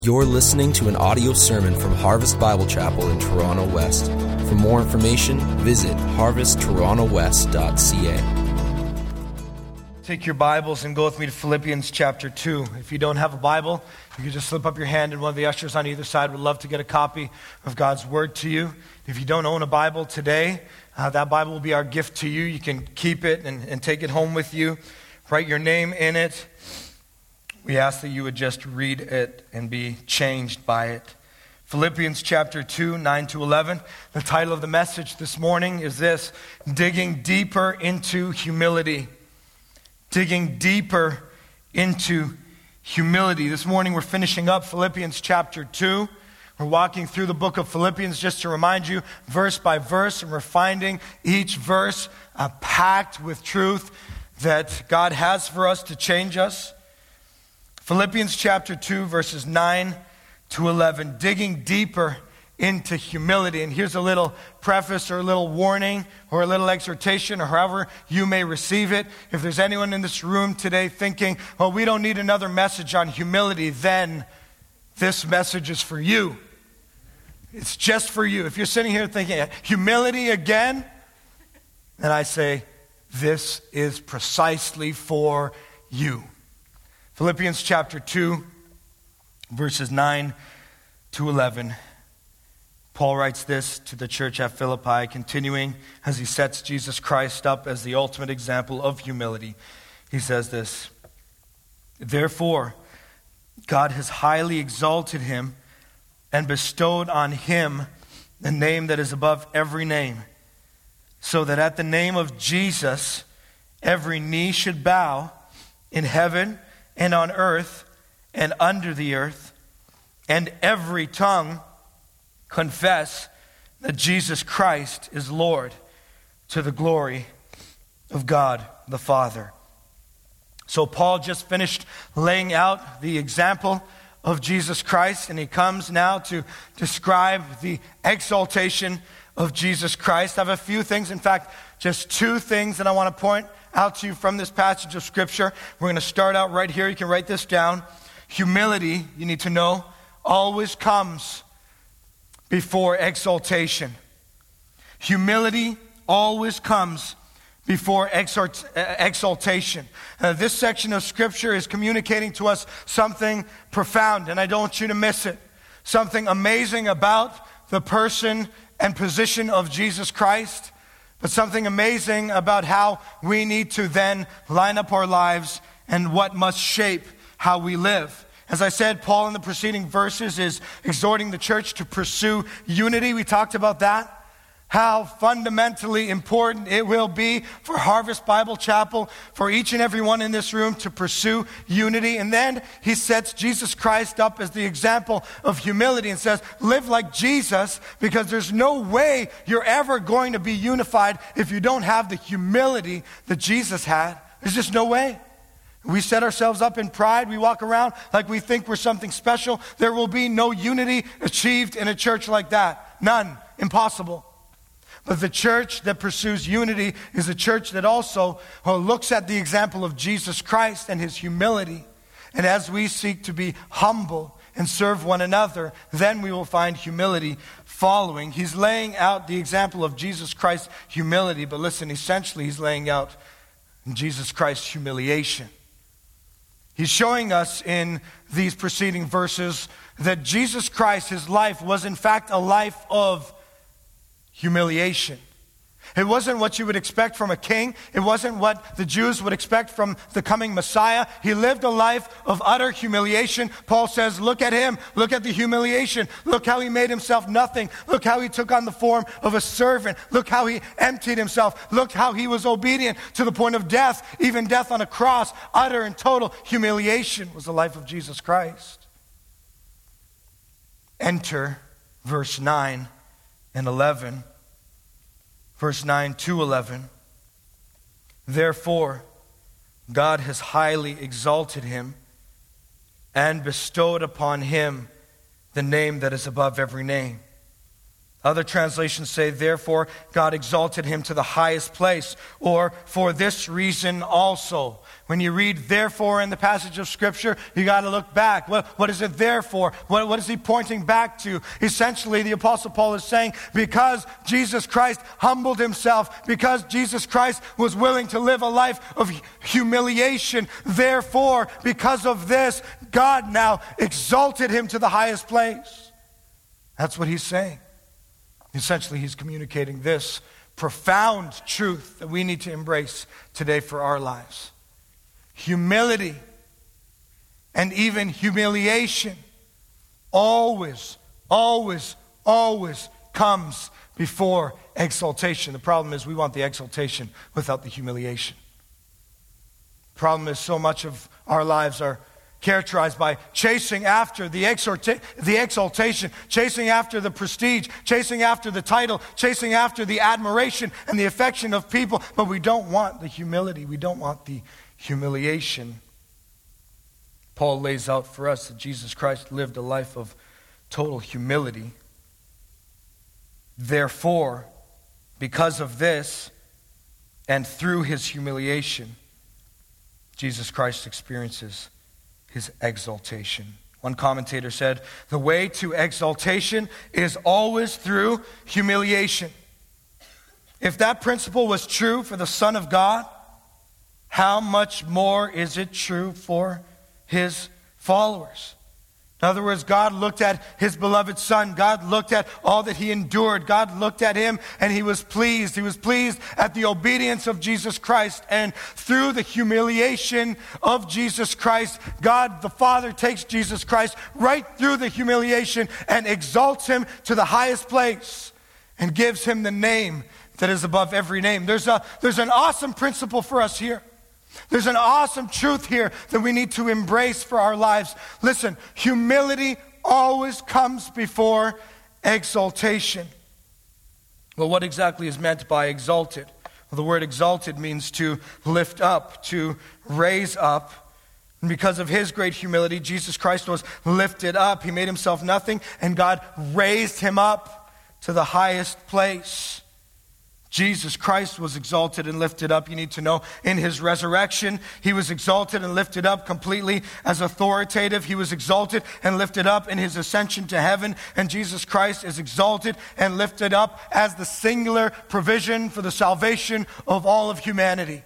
You're listening to an audio sermon from Harvest Bible Chapel in Toronto West. For more information, visit harvesttorontowest.ca. Take your Bibles and go with me to Philippians chapter 2. If you don't have a Bible, you can just slip up your hand and one of the ushers on either side would love to get a copy of God's Word to you. If you don't own a Bible today, that Bible will be our gift to you. You can keep it and take it home with you. Write your name in it. We ask that you would just read it and be changed by it. Philippians chapter 2, 9 to 11. The title of the message this morning is this: Digging Deeper into Humility. Digging deeper into humility. This morning we're finishing up Philippians chapter 2. We're walking through the book of Philippians just to remind you, verse by verse, and we're finding each verse packed with truth that God has for us to change us. Philippians chapter 2, verses 9 to 11, digging deeper into humility. And here's a little preface or a little warning or a little exhortation or however you may receive it. If there's anyone in this room today thinking, well, we don't need another message on humility, then this message is for you. It's just for you. If you're sitting here thinking, humility again, then I say, this is precisely for you. Philippians chapter 2, verses 9 to 11. Paul writes this to the church at Philippi, continuing as he sets Jesus Christ up as the ultimate example of humility. He says this: Therefore, God has highly exalted him and bestowed on him the name that is above every name, so that at the name of Jesus, every knee should bow in heaven and on earth and under the earth, and every tongue confess that Jesus Christ is Lord, to the glory of God the Father. So Paul just finished laying out the example of Jesus Christ, and he comes now to describe the exaltation of Jesus Christ. I have a few things, in fact, just two things that I want to point out to you from this passage of Scripture. We're going to start out right here. You can write this down. Humility, you need to know, always comes before exaltation. Humility always comes before exaltation. This section of Scripture is communicating to us something profound, and I don't want you to miss it. Something amazing about the person and position of Jesus Christ, but something amazing about how we need to then line up our lives and what must shape how we live. As I said, Paul in the preceding verses is exhorting the church to pursue unity. We talked about that. How fundamentally important it will be for Harvest Bible Chapel, for each and every one in this room to pursue unity. And then he sets Jesus Christ up as the example of humility and says, live like Jesus, because there's no way you're ever going to be unified if you don't have the humility that Jesus had. There's just no way. We set ourselves up in pride. We walk around like we think we're something special. There will be no unity achieved in a church like that. None. Impossible. But the church that pursues unity is a church that also looks at the example of Jesus Christ and his humility. And as we seek to be humble and serve one another, then we will find humility following. He's laying out the example of Jesus Christ's humility, but listen, essentially he's laying out Jesus Christ's humiliation. He's showing us in these preceding verses that Jesus Christ, his life, was in fact a life of humiliation. It wasn't what you would expect from a king. It wasn't what the Jews would expect from the coming Messiah. He lived a life of utter humiliation. Paul says, look at him. Look at the humiliation. Look how he made himself nothing. Look how he took on the form of a servant. Look how he emptied himself. Look how he was obedient to the point of death, even death on a cross. Utter and total humiliation was the life of Jesus Christ. Enter verse 9 and 11. Verse 9 to 11. Therefore, God has highly exalted him and bestowed upon him the name that is above every name, Other translations say, therefore, God exalted him to the highest place, or for this reason also. When you read therefore in the passage of Scripture, you got to look back. What is it there for? What is he pointing back to? Essentially, the Apostle Paul is saying, because Jesus Christ humbled himself, because Jesus Christ was willing to live a life of humiliation, therefore, because of this, God now exalted him to the highest place. That's what he's saying. Essentially, he's communicating this profound truth that we need to embrace today for our lives. Humility and even humiliation always comes before exaltation. The problem is we want the exaltation without the humiliation. The problem is so much of our lives are characterized by chasing after the exaltation, chasing after the prestige, chasing after the title, chasing after the admiration and the affection of people, but we don't want the humility. We don't want the humiliation. Paul lays out for us that Jesus Christ lived a life of total humility. Therefore, because of this, and through his humiliation, Jesus Christ experiences his exaltation. One commentator said, the way to exaltation is always through humiliation. If that principle was true for the Son of God, how much more is it true for his followers? In other words, God looked at his beloved Son. God looked at all that he endured. God looked at him and he was pleased. He was pleased at the obedience of Jesus Christ. And through the humiliation of Jesus Christ, God the Father takes Jesus Christ right through the humiliation and exalts him to the highest place and gives him the name that is above every name. There's an awesome principle for us here. There's an awesome truth here that we need to embrace for our lives. Listen, humility always comes before exaltation. Well, what exactly is meant by exalted? Well, the word exalted means to lift up, to raise up. And because of his great humility, Jesus Christ was lifted up. He made himself nothing, and God raised him up to the highest place. Jesus Christ was exalted and lifted up. You need to know in his resurrection, he was exalted and lifted up completely as authoritative. He was exalted and lifted up in his ascension to heaven. And Jesus Christ is exalted and lifted up as the singular provision for the salvation of all of humanity.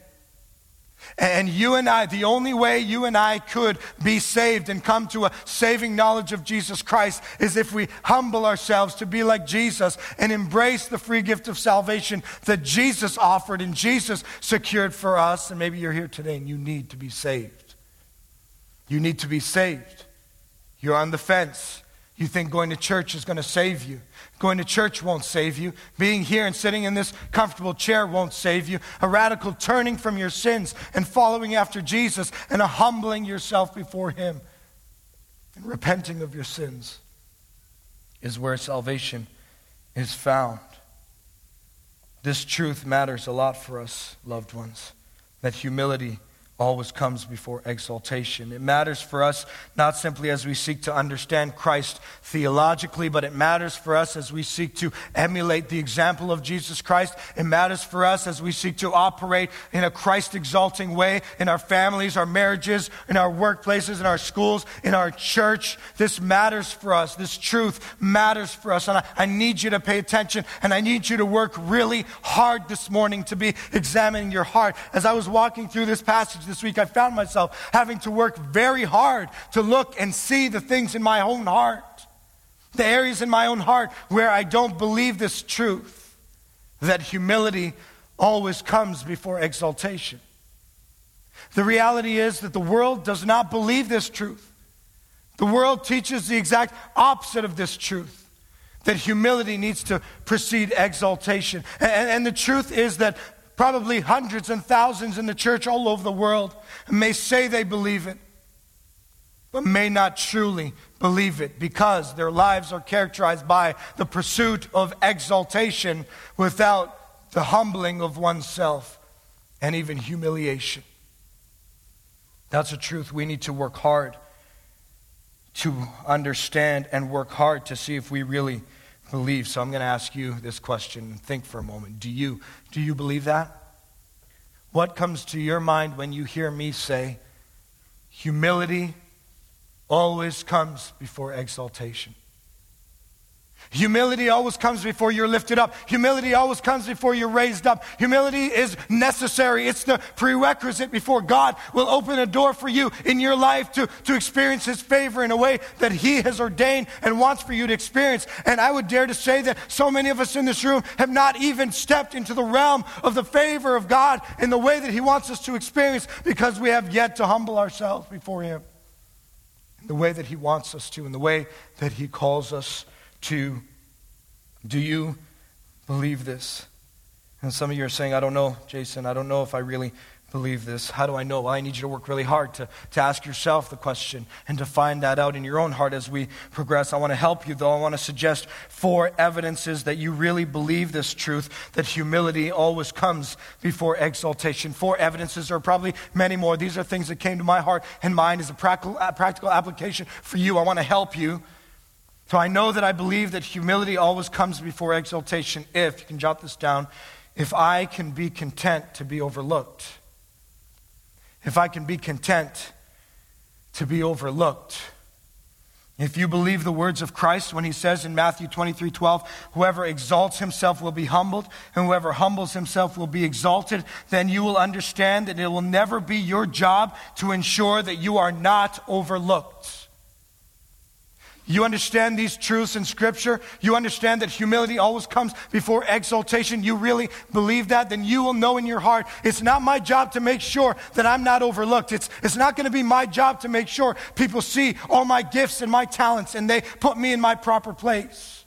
And you and I, the only way you and I could be saved and come to a saving knowledge of Jesus Christ is if we humble ourselves to be like Jesus and embrace the free gift of salvation that Jesus offered and Jesus secured for us. And maybe you're here today and you need to be saved. You need to be saved. You're on the fence. You think going to church is going to save you. Going to church won't save you. Being here and sitting in this comfortable chair won't save you. A radical turning from your sins and following after Jesus and a humbling yourself before him and repenting of your sins is where salvation is found. This truth matters a lot for us, loved ones, that humility always comes before exaltation. It matters for us not simply as we seek to understand Christ theologically, but it matters for us as we seek to emulate the example of Jesus Christ. It matters for us as we seek to operate in a Christ-exalting way in our families, our marriages, in our workplaces, in our schools, in our church. This matters for us. This truth matters for us. And I need you to pay attention, and I need you to work really hard this morning to be examining your heart. As I was walking through this passage this week, I found myself having to work very hard to look and see the things in my own heart, the areas in my own heart where I don't believe this truth, that humility always comes before exaltation. The reality is that the world does not believe this truth. The world teaches the exact opposite of this truth, that humility needs to precede exaltation. And the truth is that probably hundreds and thousands in the church all over the world may say they believe it, but may not truly believe it because their lives are characterized by the pursuit of exaltation without the humbling of oneself and even humiliation. That's a truth we need to work hard to understand and work hard to see if we really believe. So I'm going to ask you this question and think for a moment. Do you believe that? What comes to your mind when you hear me say, humility always comes before exaltation? Humility always comes before you're lifted up. Humility always comes before you're raised up. Humility is necessary. It's the prerequisite before God will open a door for you in your life to experience His favor in a way that He has ordained and wants for you to experience. And I would dare to say that so many of us in this room have not even stepped into the realm of the favor of God in the way that He wants us to experience, because we have yet to humble ourselves before Him in the way that He wants us to, in the way that He calls us to. Do you believe this? And some of you are saying, I don't know, Jason, I don't know if I really believe this. How do I know? Well, I need you to work really hard to ask yourself the question and to find that out in your own heart as we progress. I want to help you, though. I want to suggest 4 evidences that you really believe this truth, that humility always comes before exaltation. 4 evidences, or probably many more. These are things that came to my heart and mind as a practical application for you. I want to help you. So I know that I believe that humility always comes before exaltation if, you can jot this down, if I can be content to be overlooked. If I can be content to be overlooked. If you believe the words of Christ when He says in Matthew 23:12, whoever exalts himself will be humbled, and whoever humbles himself will be exalted, then you will understand that it will never be your job to ensure that you are not overlooked. You understand these truths in Scripture? You understand that humility always comes before exaltation? You really believe that? Then you will know in your heart, it's not my job to make sure that I'm not overlooked. It's not going to be my job to make sure people see all my gifts and my talents and they put me in my proper place.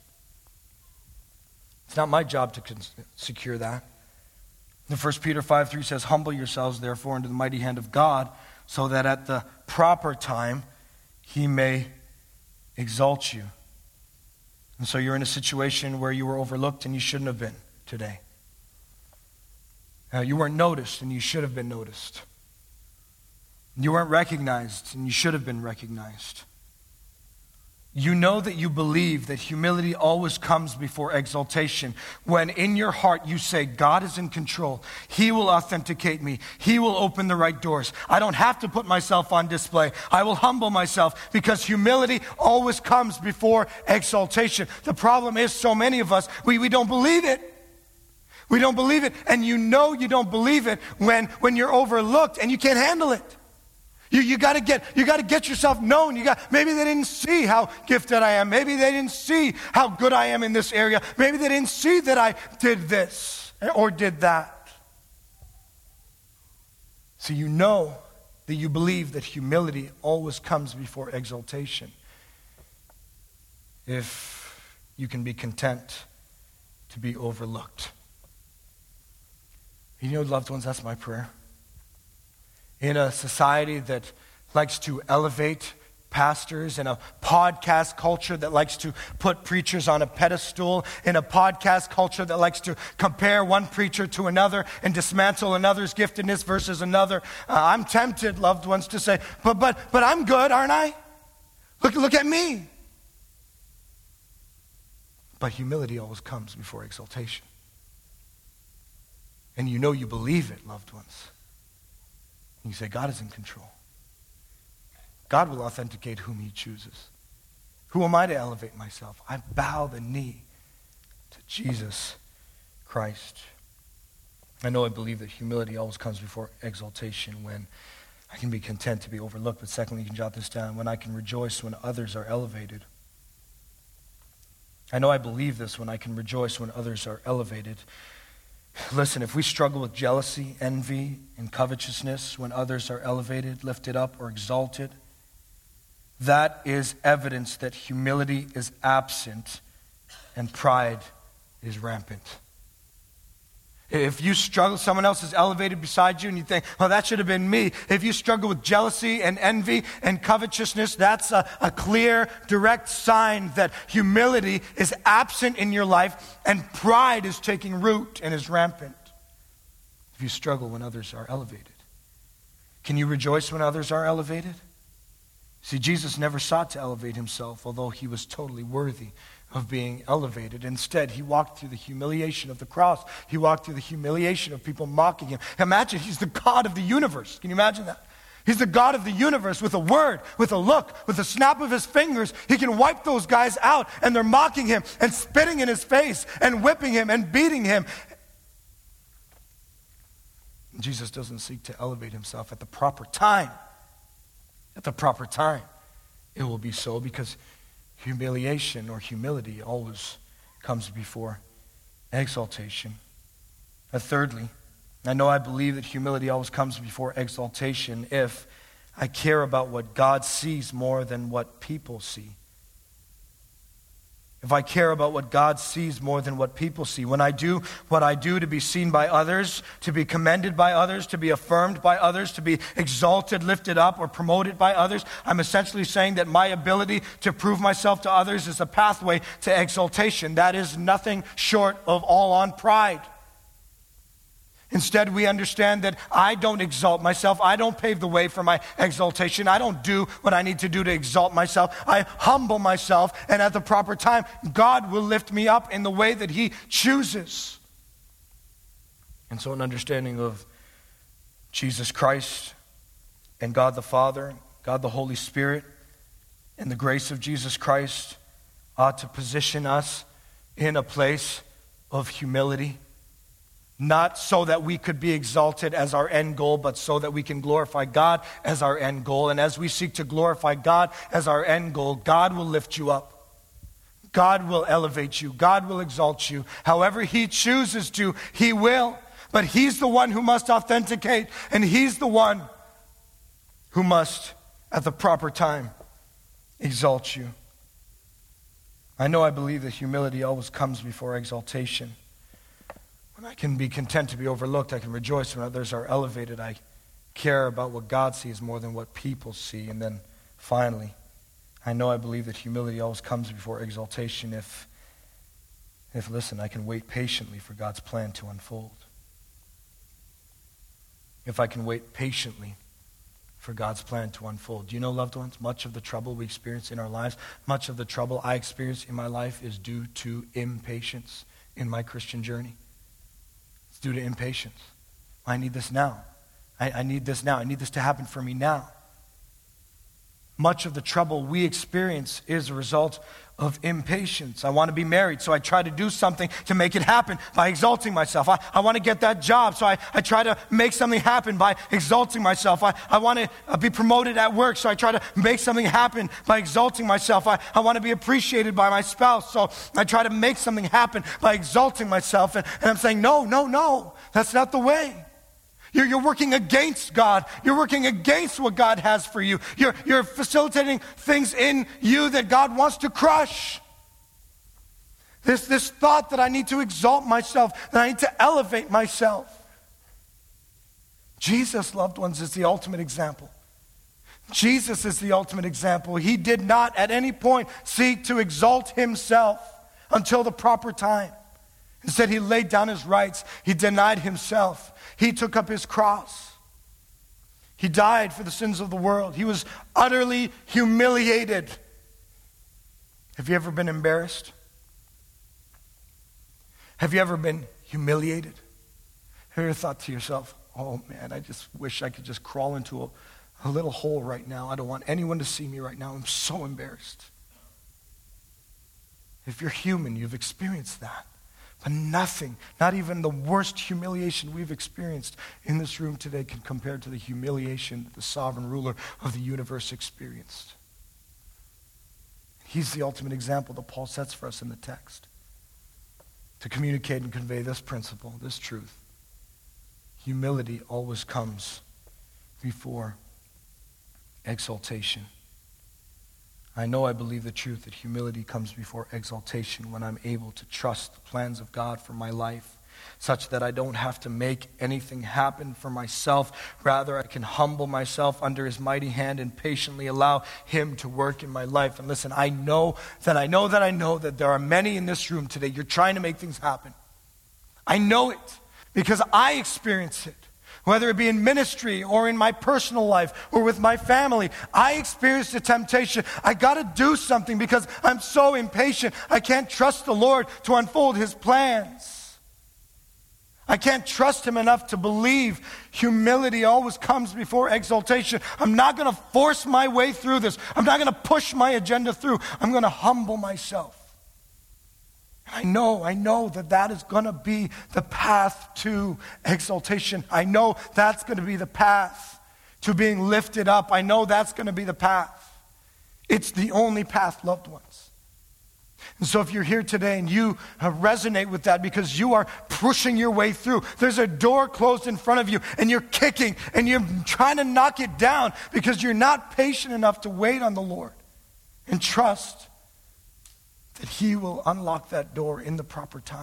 It's not my job to secure that. The 1 Peter 5:3 says, humble yourselves therefore under the mighty hand of God, so that at the proper time He may exalt you. And so you're in a situation where you were overlooked and you shouldn't have been today. You weren't noticed and you should have been noticed. You weren't recognized and you should have been recognized. You know that you believe that humility always comes before exaltation when in your heart you say, God is in control. He will authenticate me. He will open the right doors. I don't have to put myself on display. I will humble myself, because humility always comes before exaltation. The problem is, so many of us, we don't believe it. We don't believe it. And you know you don't believe it when you're overlooked and you can't handle it. You got to get yourself known. Maybe they didn't see how gifted I am. Maybe they didn't see how good I am in this area. Maybe they didn't see that I did this or did that. So you know that you believe that humility always comes before exaltation if you can be content to be overlooked. You know, loved ones, that's my prayer. In a society that likes to elevate pastors, in a podcast culture that likes to put preachers on a pedestal, in a podcast culture that likes to compare one preacher to another and dismantle another's giftedness versus another, I'm tempted, loved ones, to say, but I'm good, aren't I? Look at me. But humility always comes before exaltation. And you know you believe it, loved ones. And you say, God is in control. God will authenticate whom He chooses. Who am I to elevate myself? I bow the knee to Jesus Christ. I know I believe that humility always comes before exaltation when I can be content to be overlooked. But secondly, you can jot this down, when I can rejoice when others are elevated. I know I believe this, when I can rejoice when others are elevated. Listen, if we struggle with jealousy, envy, and covetousness when others are elevated, lifted up, or exalted, that is evidence that humility is absent and pride is rampant. If you struggle, someone else is elevated beside you and you think, well, that should have been me. If you struggle with jealousy and envy and covetousness, that's a clear, direct sign that humility is absent in your life and pride is taking root and is rampant. If you struggle when others are elevated. Can you rejoice when others are elevated? See, Jesus never sought to elevate Himself, although He was totally worthy of being elevated. Instead, he walked through the humiliation of the cross. He walked through the humiliation of people mocking him. Imagine, he's the God of the universe. Can you imagine that? He's the God of the universe. With a word, with a look, with a snap of his fingers, he can wipe those guys out, and they're mocking him and spitting in his face and whipping him and beating him. Jesus doesn't seek to elevate himself at the proper time. At the proper time, it will be so, because humiliation or humility always comes before exaltation. Thirdly, I believe that humility always comes before exaltation if I care about what God sees more than what people see. If I care about what God sees more than what people see. When I do what I do to be seen by others, to be commended by others, to be affirmed by others, to be exalted, lifted up, or promoted by others, I'm essentially saying that my ability to prove myself to others is a pathway to exaltation. That is nothing short of all-on pride. Instead, we understand that I don't exalt myself. I don't pave the way for my exaltation. I don't do what I need to do to exalt myself. I humble myself, and at the proper time, God will lift me up in the way that he chooses. And so an understanding of Jesus Christ and God the Father, God the Holy Spirit, and the grace of Jesus Christ ought to position us in a place of humility. Not so that we could be exalted as our end goal, but so that we can glorify God as our end goal. And as we seek to glorify God as our end goal, God will lift you up. God will elevate you. God will exalt you. However he chooses to, he will. But he's the one who must authenticate, and he's the one who must, at the proper time, exalt you. I believe that humility always comes before exaltation. When I can be content to be overlooked, I can rejoice when others are elevated. I care about what God sees more than what people see. And then finally, I believe that humility always comes before exaltation if listen, I can wait patiently for God's plan to unfold. If I can wait patiently for God's plan to unfold. Do you know, loved ones, much of the trouble we experience in our lives, much of the trouble I experience in my life is due to impatience in my Christian journey. Due to impatience. I need this now. I need this now. I need this to happen for me now. Much of the trouble we experience is a result of impatience. I want to be married, so I try to do something to make it happen by exalting myself. I want to get that job, so I try to make something happen by exalting myself. I want to be promoted at work, so I try to make something happen by exalting myself. I want to be appreciated by my spouse, so I try to make something happen by exalting myself. And I'm saying, no, that's not the way. You're working against God. You're working against what God has for you. You're facilitating things in you that God wants to crush. This thought that I need to exalt myself, that I need to elevate myself. Jesus, loved ones, is the ultimate example. Jesus is the ultimate example. He did not at any point seek to exalt himself until the proper time. Instead, he laid down his rights. He denied himself. He took up his cross. He died for the sins of the world. He was utterly humiliated. Have you ever been embarrassed? Have you ever been humiliated? Have you ever thought to yourself, oh man, I just wish I could just crawl into a little hole right now. I don't want anyone to see me right now. I'm so embarrassed. If you're human, you've experienced that. But nothing, not even the worst humiliation we've experienced in this room today can compare to the humiliation that the sovereign ruler of the universe experienced. He's the ultimate example that Paul sets for us in the text to communicate and convey this principle, this truth. Humility always comes before exaltation. I believe the truth that humility comes before exaltation when I'm able to trust the plans of God for my life, such that I don't have to make anything happen for myself. Rather, I can humble myself under his mighty hand and patiently allow him to work in my life. And listen, I know that there are many in this room today. You're trying to make things happen. I know it because I experience it. Whether it be in ministry or in my personal life or with my family, I experienced a temptation. I got to do something because I'm so impatient. I can't trust the Lord to unfold His plans. I can't trust Him enough to believe humility always comes before exaltation. I'm not going to force my way through this. I'm not going to push my agenda through. I'm going to humble myself. I know that is going to be the path to exaltation. I know that's going to be the path to being lifted up. I know that's going to be the path. It's the only path, loved ones. And so if you're here today and you resonate with that because you are pushing your way through, there's a door closed in front of you and you're kicking and you're trying to knock it down because you're not patient enough to wait on the Lord and trust that He will unlock that door in the proper time.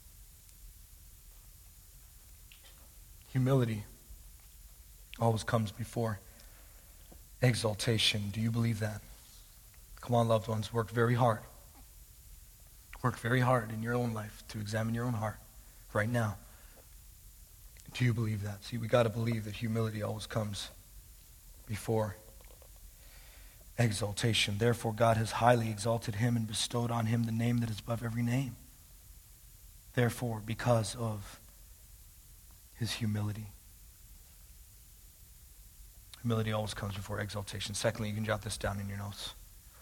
Humility always comes before exaltation. Do you believe that? Come on, loved ones, work very hard. Work very hard in your own life to examine your own heart right now. Do you believe that? See, we got to believe that humility always comes before exaltation. Therefore, God has highly exalted Him and bestowed on Him the name that is above every name. Therefore, because of His humility. Humility always comes before exaltation. Secondly, you can jot this down in your notes.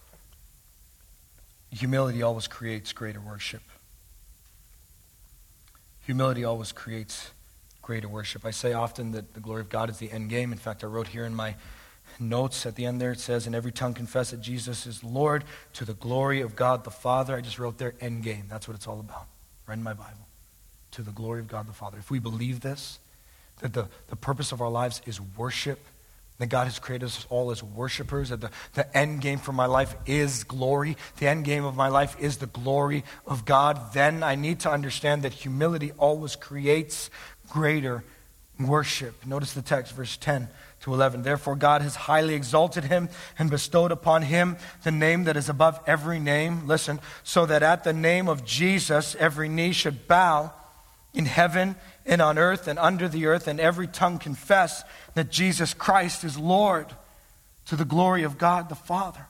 Humility always creates greater worship. Humility always creates greater worship. I say often that the glory of God is the end game. In fact, I wrote here in my notes at the end there, it says, "And every tongue confess that Jesus is Lord to the glory of God the Father." I just wrote there, end game. That's what it's all about, right in my Bible. To the glory of God the Father. If we believe this, that the purpose of our lives is worship, that God has created us all as worshipers, that the end game for my life is glory, the end game of my life is the glory of God, then I need to understand that humility always creates greater worship. Notice the text, verse 10 to 11. "Therefore God has highly exalted Him and bestowed upon Him the name that is above every name." Listen, "so that at the name of Jesus every knee should bow in heaven and on earth and under the earth, and every tongue confess that Jesus Christ is Lord, to the glory of God the Father."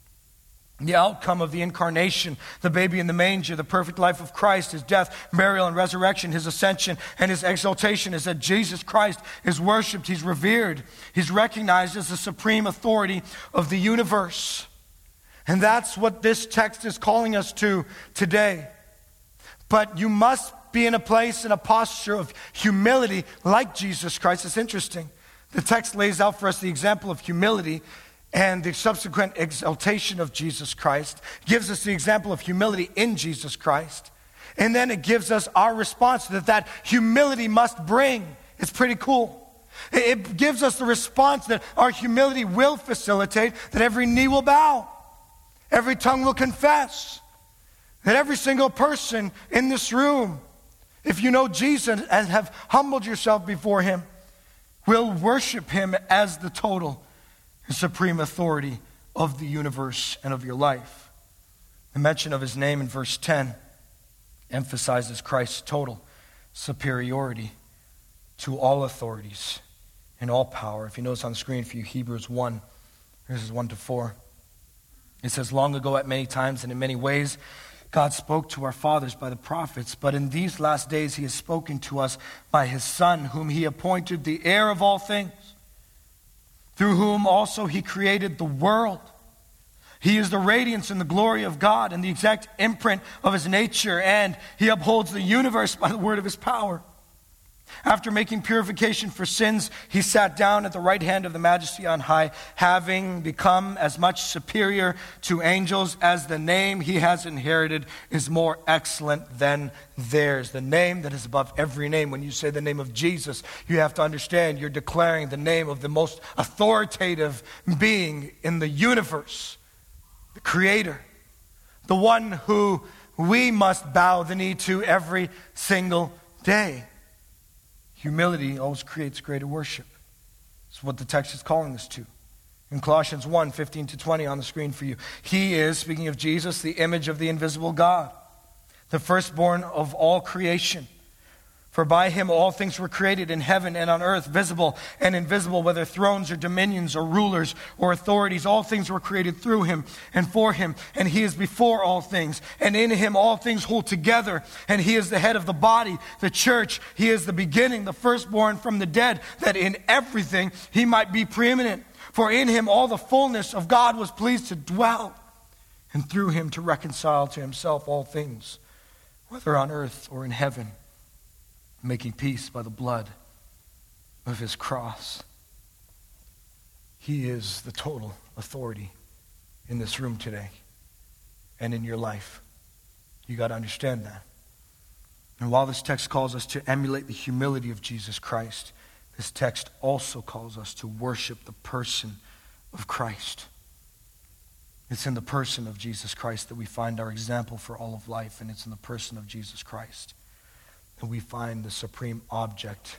The outcome of the incarnation, the baby in the manger, the perfect life of Christ, His death, burial, and resurrection, His ascension, and His exaltation is that Jesus Christ is worshipped, He's revered, He's recognized as the supreme authority of the universe. And that's what this text is calling us to today. But you must be in a place, in a posture of humility like Jesus Christ. It's interesting. The text lays out for us the example of humility and the subsequent exaltation of Jesus Christ. It gives us the example of humility in Jesus Christ. And then it gives us our response that humility must bring. It's pretty cool. It gives us the response that our humility will facilitate, that every knee will bow, every tongue will confess, that every single person in this room, if you know Jesus and have humbled yourself before Him, will worship Him as the total and supreme authority of the universe and of your life. The mention of His name in verse 10 emphasizes Christ's total superiority to all authorities and all power. If you notice on the screen for you, Hebrews 1, verses 1 to 4. It says, "Long ago at many times and in many ways, God spoke to our fathers by the prophets, but in these last days He has spoken to us by His Son, whom He appointed the heir of all things, through whom also He created the world. He is the radiance and the glory of God and the exact imprint of His nature, and He upholds the universe by the word of His power. After making purification for sins, He sat down at the right hand of the Majesty on high, having become as much superior to angels as the name He has inherited is more excellent than theirs." The name that is above every name. When you say the name of Jesus, you have to understand you're declaring the name of the most authoritative being in the universe, the Creator, the one who we must bow the knee to every single day. Humility always creates greater worship. That's what the text is calling us to. In Colossians 1, 15 to 20 on the screen for you. "He is," speaking of Jesus, "the image of the invisible God, the firstborn of all creation. For by him all things were created in heaven and on earth, visible and invisible, whether thrones or dominions or rulers or authorities. All things were created through him and for him, and he is before all things. And in him all things hold together, and he is the head of the body, the church. He is the beginning, the firstborn from the dead, that in everything he might be preeminent. For in him all the fullness of God was pleased to dwell, and through him to reconcile to himself all things, whether on earth or in heaven, making peace by the blood of his cross. He is the total authority in this room today and in your life. You got to understand that. And while this text calls us to emulate the humility of Jesus Christ, this text also calls us to worship the person of Christ. It's in the person of Jesus Christ that we find our example for all of life, and it's in the person of Jesus Christ that we find the supreme object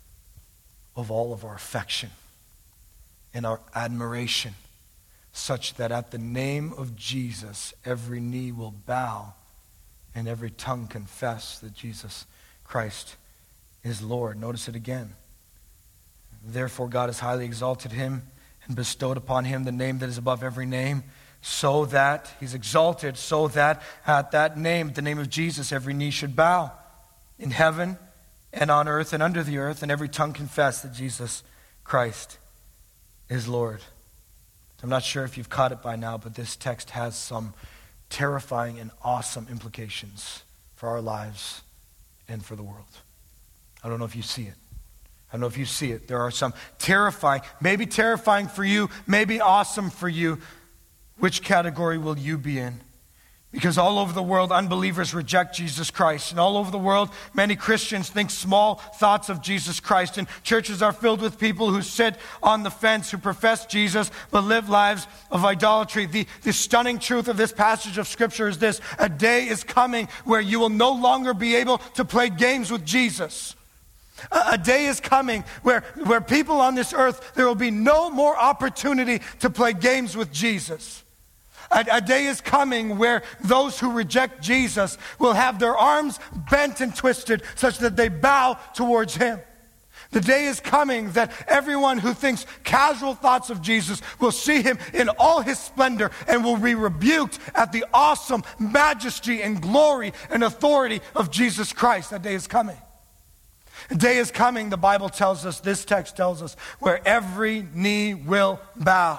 of all of our affection and our admiration, such that at the name of Jesus, every knee will bow and every tongue confess that Jesus Christ is Lord. Notice it again. Therefore God has highly exalted him and bestowed upon him the name that is above every name, so that, he's exalted, so that at that name, the name of Jesus, every knee should bow, in heaven and on earth and under the earth, and every tongue confess that Jesus Christ is Lord. I'm not sure if you've caught it by now, but this text has some terrifying and awesome implications for our lives and for the world. I don't know if you see it. I don't know if you see it. There are some terrifying for you, maybe awesome for you. Which category will you be in? Because all over the world, unbelievers reject Jesus Christ. And all over the world, many Christians think small thoughts of Jesus Christ. And churches are filled with people who sit on the fence, who profess Jesus, but live lives of idolatry. The stunning truth of this passage of Scripture is this: a day is coming where you will no longer be able to play games with Jesus. A day is coming where people on this earth, there will be no more opportunity to play games with Jesus. A day is coming where those who reject Jesus will have their arms bent and twisted such that they bow towards him. The day is coming that everyone who thinks casual thoughts of Jesus will see him in all his splendor and will be rebuked at the awesome majesty and glory and authority of Jesus Christ. That day is coming. A day is coming, the Bible tells us, this text tells us, where every knee will bow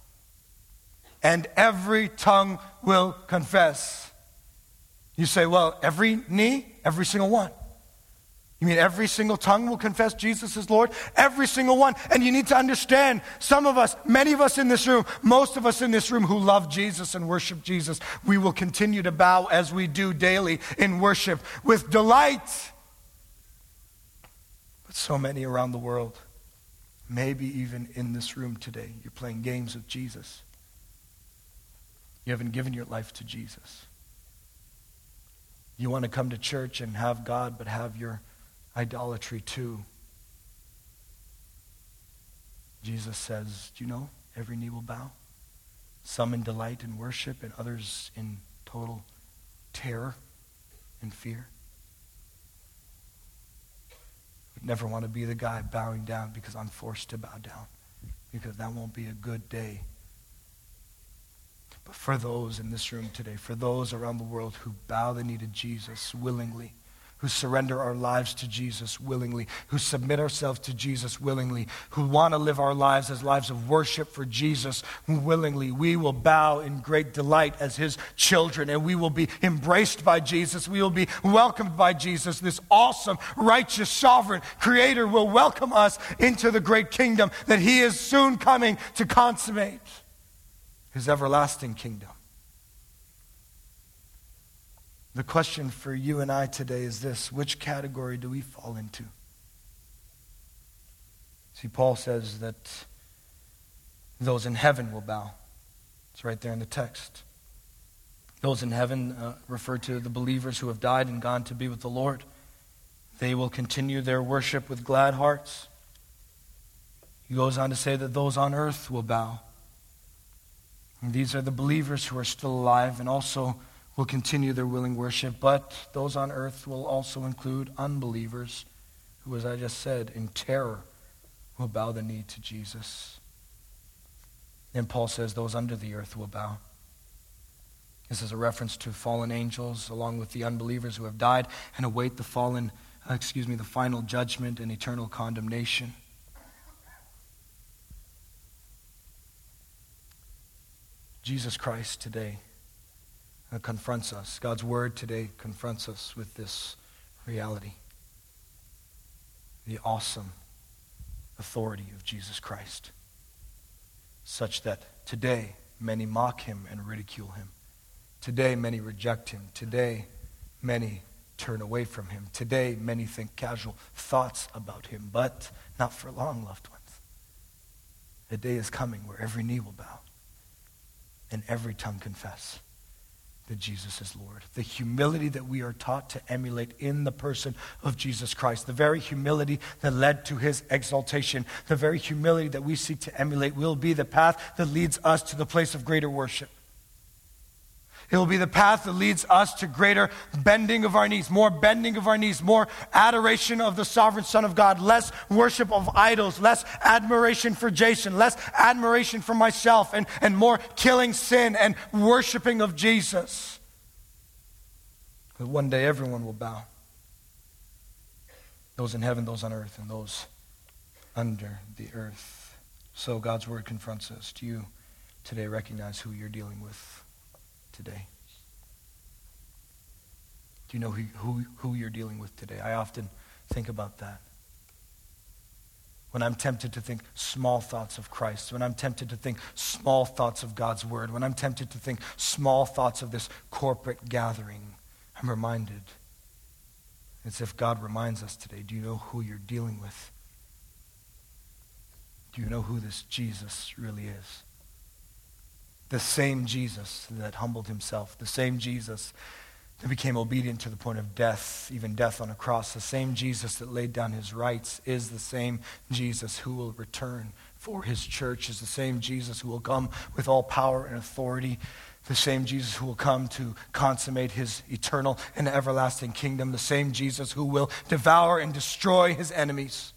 and every tongue will confess. You say, well, every knee? Every single one. You mean every single tongue will confess Jesus is Lord? Every single one. And you need to understand, some of us, many of us in this room, most of us in this room who love Jesus and worship Jesus, we will continue to bow as we do daily in worship with delight. But so many around the world, maybe even in this room today, you're playing games with Jesus. You haven't given your life to Jesus. You want to come to church and have God, but have your idolatry too. Jesus says, do you know, every knee will bow? Some in delight and worship, and others in total terror and fear. I'd never want to be the guy bowing down because I'm forced to bow down, because that won't be a good day. But for those in this room today, for those around the world who bow the knee to Jesus willingly, who surrender our lives to Jesus willingly, who submit ourselves to Jesus willingly, who want to live our lives as lives of worship for Jesus willingly, we will bow in great delight as his children, and we will be embraced by Jesus. We will be welcomed by Jesus. This awesome, righteous, sovereign creator will welcome us into the great kingdom that he is soon coming to consummate, his everlasting kingdom. The question for you and I today is this: which category do we fall into? See, Paul says that those in heaven will bow. It's right there in the text. Those in heaven refer to the believers who have died and gone to be with the Lord. They will continue their worship with glad hearts. He goes on to say that those on earth will bow. And these are the believers who are still alive and also will continue their willing worship, but those on earth will also include unbelievers who, as I just said, in terror will bow the knee to Jesus. And Paul says those under the earth will bow. This is a reference to fallen angels along with the unbelievers who have died and await the final judgment and eternal condemnation. Jesus Christ today confronts us. God's word today confronts us with this reality. The awesome authority of Jesus Christ. Such that today many mock him and ridicule him. Today many reject him. Today many turn away from him. Today many think casual thoughts about him. But not for long, loved ones. A day is coming where every knee will bow and every tongue confess that Jesus is Lord. The humility that we are taught to emulate in the person of Jesus Christ, the very humility that led to his exaltation, the very humility that we seek to emulate will be the path that leads us to the place of greater worship. It will be the path that leads us to greater bending of our knees, more adoration of the sovereign Son of God, less worship of idols, less admiration for Jason, less admiration for myself, and more killing sin and worshiping of Jesus. But one day everyone will bow. Those in heaven, those on earth, and those under the earth. So God's word confronts us. Do you today recognize who you're dealing with today? Do you know who you're dealing with today? I often think about that. When I'm tempted to think small thoughts of Christ, when I'm tempted to think small thoughts of God's word, when I'm tempted to think small thoughts of this corporate gathering, I'm reminded. It's if God reminds us today, do you know who you're dealing with? Do you know who this Jesus really is? The same Jesus that humbled himself, the same Jesus that became obedient to the point of death, even death on a cross, the same Jesus that laid down his rights is the same Jesus who will return for his church, is the same Jesus who will come with all power and authority, the same Jesus who will come to consummate his eternal and everlasting kingdom, the same Jesus who will devour and destroy his enemies.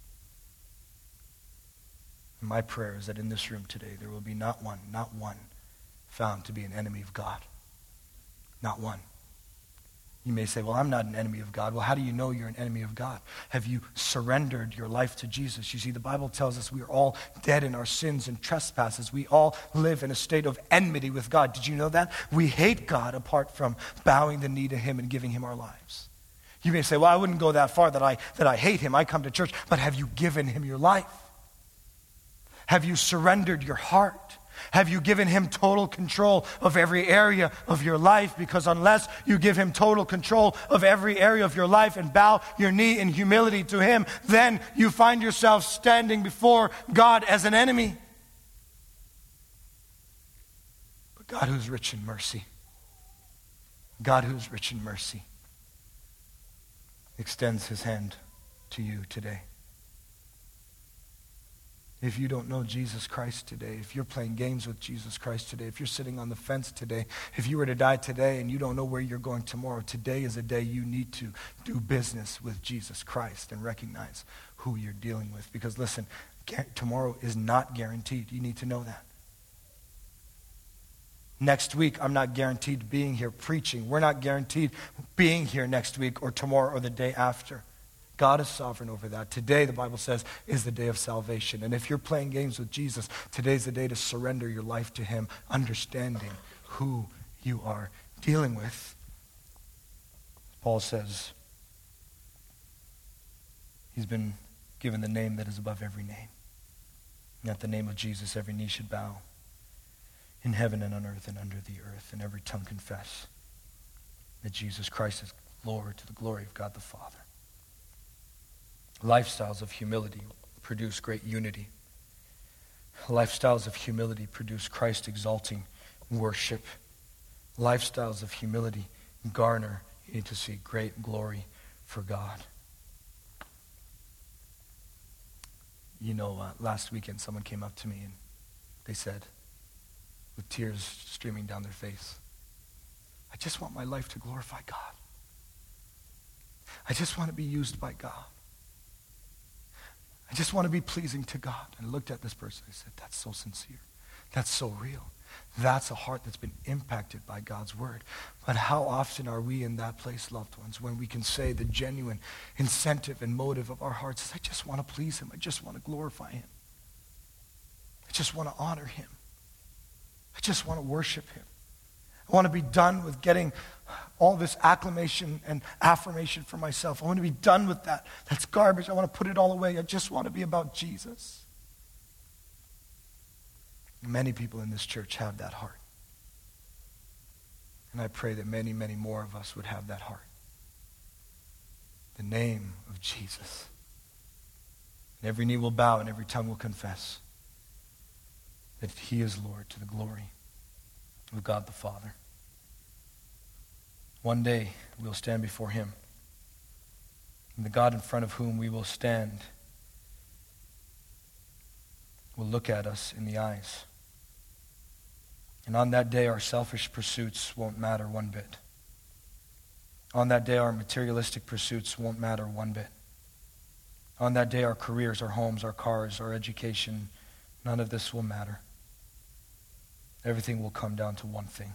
My prayer is that in this room today, there will be not one found to be an enemy of God. Not one. You may say, well, I'm not an enemy of God. Well, how do you know you're an enemy of God? Have you surrendered your life to Jesus? You see, the Bible tells us we are all dead in our sins and trespasses. We all live in a state of enmity with God. Did you know that? We hate God apart from bowing the knee to him and giving him our lives. You may say, well, I wouldn't go that far that I hate him. I come to church. But have you given him your life? Have you surrendered your heart? Have you given him total control of every area of your life? Because unless you give him total control of every area of your life and bow your knee in humility to him, then you find yourself standing before God as an enemy. But God who's rich in mercy, extends his hand to you today. If you don't know Jesus Christ today, if you're playing games with Jesus Christ today, if you're sitting on the fence today, if you were to die today and you don't know where you're going tomorrow, today is a day you need to do business with Jesus Christ and recognize who you're dealing with. Because listen, tomorrow is not guaranteed. You need to know that. Next week, I'm not guaranteed being here preaching. We're not guaranteed being here next week or tomorrow or the day after. God is sovereign over that. Today, the Bible says, is the day of salvation. And if you're playing games with Jesus, today's the day to surrender your life to him, understanding who you are dealing with. Paul says, he's been given the name that is above every name. And at the name of Jesus, every knee should bow in heaven and on earth and under the earth, and every tongue confess that Jesus Christ is Lord to the glory of God the Father. Lifestyles of humility produce great unity. Lifestyles of humility produce Christ-exalting worship. Lifestyles of humility garner, you need to see, great glory for God. You know, last weekend someone came up to me and they said, with tears streaming down their face, I just want my life to glorify God. I just want to be used by God. I just want to be pleasing to God. And I looked at this person. I said, that's so sincere. That's so real. That's a heart that's been impacted by God's word. But how often are we in that place, loved ones, when we can say the genuine incentive and motive of our hearts is, I just want to please him. I just want to glorify him. I just want to honor him. I just want to worship him. I want to be done with getting all this acclamation and affirmation for myself. I want to be done with that. That's garbage. I want to put it all away. I just want to be about Jesus. Many people in this church have that heart. And I pray that many, many more of us would have that heart. The name of Jesus. And every knee will bow and every tongue will confess that he is Lord, to the glory of God the Father. One day we'll stand before him. And the God in front of whom we will stand will look at us in the eyes. And on that day, our selfish pursuits won't matter one bit. On that day, our materialistic pursuits won't matter one bit. On that day, our careers, our homes, our cars, our education, none of this will matter. Everything will come down to one thing.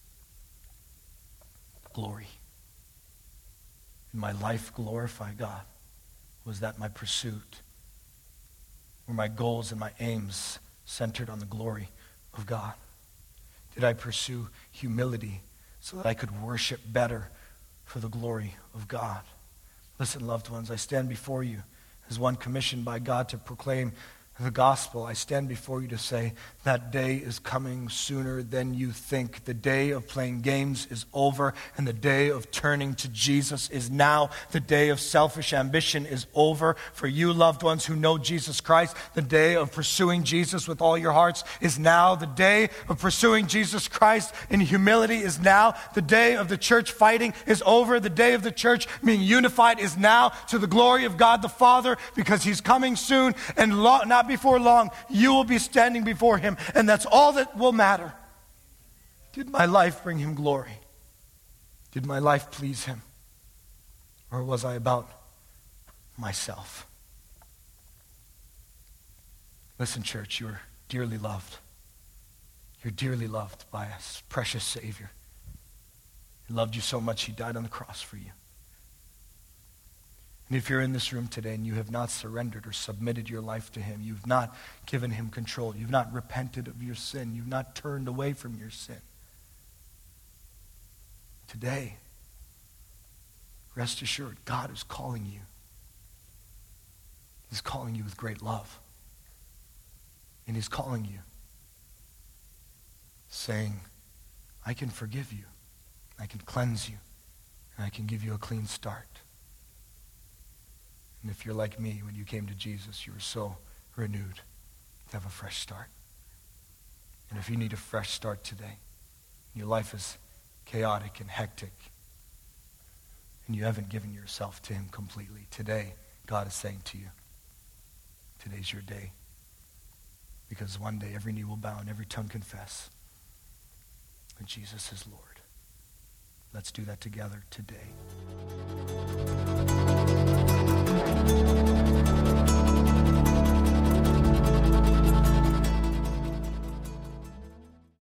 Glory. Did my life glorify God? Was that my pursuit? Were my goals and my aims centered on the glory of God? Did I pursue humility so that I could worship better for the glory of God? Listen, loved ones, I stand before you as one commissioned by God to proclaim the gospel. I stand before you to say that day is coming sooner than you think. The day of playing games is over, and the day of turning to Jesus is now. The day of selfish ambition is over. For you, loved ones who know Jesus Christ, the day of pursuing Jesus with all your hearts is now. The day of pursuing Jesus Christ in humility is now. The day of the church fighting is over. The day of the church being unified is now, to the glory of God the Father, because he's coming soon, and not before long, you will be standing before him, and that's all that will matter. Did my life bring him glory? Did my life please him? Or was I about myself? Listen, church, you're dearly loved. You're dearly loved by a precious Savior. He loved you so much, he died on the cross for you. And if you're in this room today and you have not surrendered or submitted your life to him, you've not given him control, you've not repented of your sin, you've not turned away from your sin, today, rest assured, God is calling you. He's calling you with great love. And he's calling you, saying, I can forgive you, I can cleanse you, and I can give you a clean start. And if you're like me, when you came to Jesus, you were so renewed to have a fresh start. And if you need a fresh start today, your life is chaotic and hectic, and you haven't given yourself to him completely, today, God is saying to you, today's your day. Because one day every knee will bow and every tongue confess that Jesus is Lord. Let's do that together today.